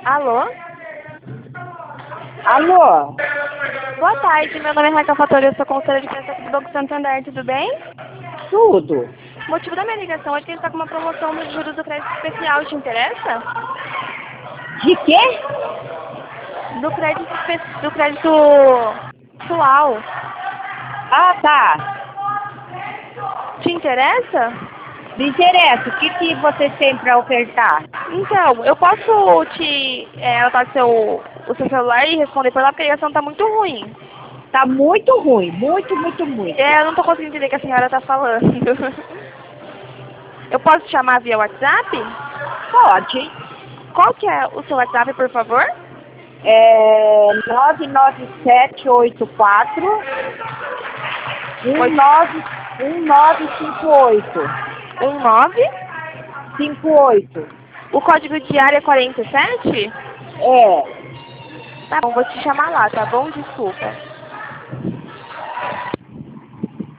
Alô? Alô? Boa tarde, meu nome é Raquel Fatori, eu sou conselheira de preço aqui do Banco Santander, tudo bem? Tudo. O motivo da minha ligação é que a gente está com uma promoção nos juros do crédito especial, te interessa? De quê? Do crédito pessoal, Ah, tá. te interessa? Me interessa. O que vocês têm para ofertar? Então, eu posso te anotar o seu celular e responder por lá, porque a ligação está muito ruim. Tá muito ruim. Muito, muito, muito. Eu não estou conseguindo entender o que a senhora está falando. Eu posso te chamar via WhatsApp? Pode. Qual que é o seu WhatsApp, por favor? É 99784 1958. 19? 58. O código de área é 47? É. Tá bom, vou te chamar lá, tá bom? Desculpa.